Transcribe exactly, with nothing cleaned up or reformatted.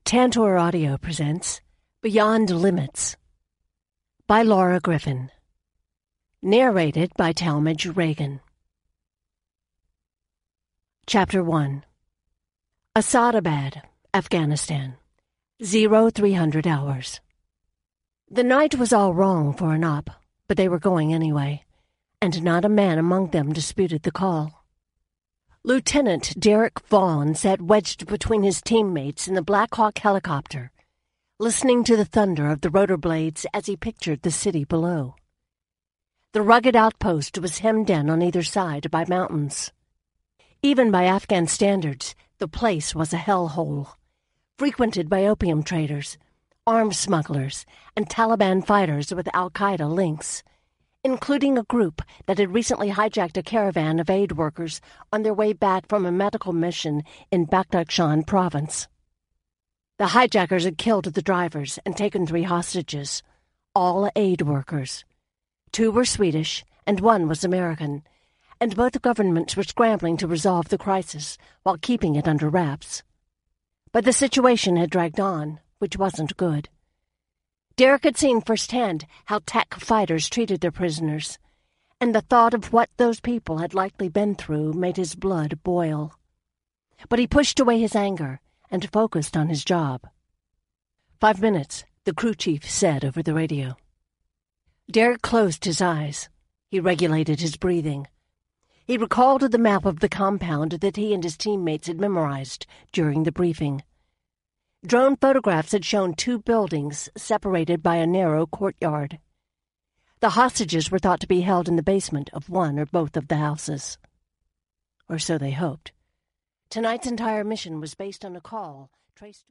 Tantor Audio presents Beyond Limits by Laura Griffin. Narrated by Talmadge Reagan. Chapter one. Asadabad, Afghanistan. Zero three hundred hours. The night was all wrong for an op, but they were going anyway, and not a man among them disputed the call. Lieutenant Derek Vaughn sat wedged between his teammates in the Black Hawk helicopter, listening to the thunder of the rotor blades as he pictured the city below. The rugged outpost was hemmed in on either side by mountains. Even by Afghan standards, the place was a hellhole, frequented by opium traders, arms smugglers, and Taliban fighters with al-Qaeda links, including a group that had recently hijacked a caravan of aid workers on their way back from a medical mission in Badakhshan province. The hijackers had killed the drivers and taken three hostages, all aid workers. Two were Swedish and one was American, and both governments were scrambling to resolve the crisis while keeping it under wraps. But the situation had dragged on, which wasn't good. Derek had seen firsthand how T A C fighters treated their prisoners, and the thought of what those people had likely been through made his blood boil. But he pushed away his anger and focused on his job. Five minutes, the crew chief said over the radio. Derek closed his eyes. He regulated his breathing. He recalled the map of the compound that he and his teammates had memorized during the briefing. Drone photographs had shown two buildings separated by a narrow courtyard. The hostages were thought to be held in the basement of one or both of the houses. Or so they hoped. Tonight's entire mission was based on a call traced...